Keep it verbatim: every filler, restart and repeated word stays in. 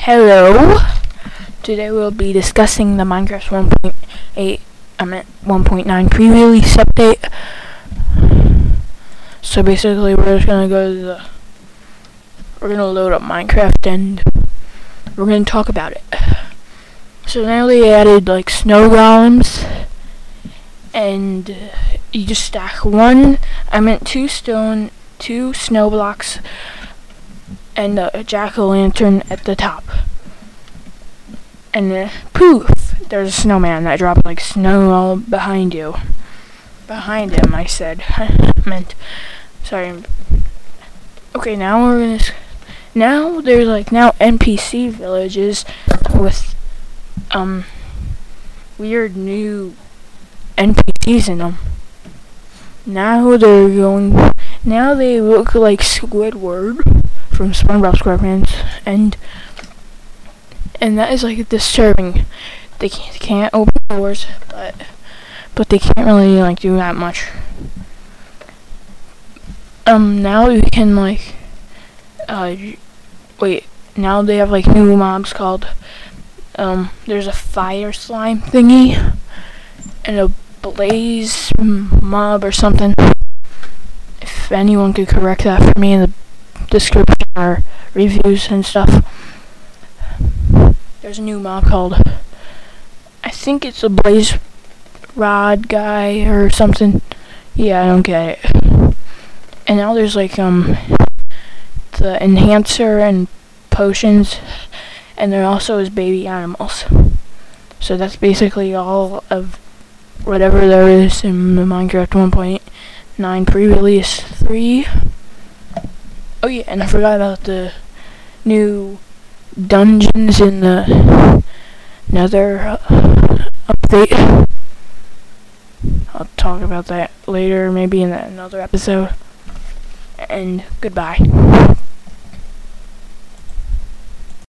Hello. Today we'll be discussing the Minecraft one point eight, I meant one point nine pre-release update. So basically, we're just gonna go to the, we're gonna load up Minecraft and we're gonna talk about it. So now they added like snow golems, and uh, you just stack one, I meant two stone, two snow blocks, and a jack-o'-lantern at the top. And uh, poof! There's a snowman that dropped like snow all behind you. Behind him, I said. I meant, sorry. Okay, now we're gonna. Now there's like now N P C villages with um weird new N P Cs in them. Now they're going. Now they look like Squidward from SpongeBob SquarePants, and and that is like disturbing. They can't, can't open doors, but but they can't really like do that much. Um, now you can like uh wait. Now they have like new mobs called um. There's a fire slime thingy and a blaze mob or something. If anyone could correct that for me in the description or reviews and stuff. There's a new mob called, I think it's a blaze rod guy or something. Yeah, I don't get it. And now there's like um the enhancer and potions, and there also is baby animals. So that's basically all of whatever there is in the Minecraft one point nine pre-release three. Oh yeah, and I forgot about the new dungeons in the Nether uh, update. I'll talk about that later, maybe in another episode. And goodbye.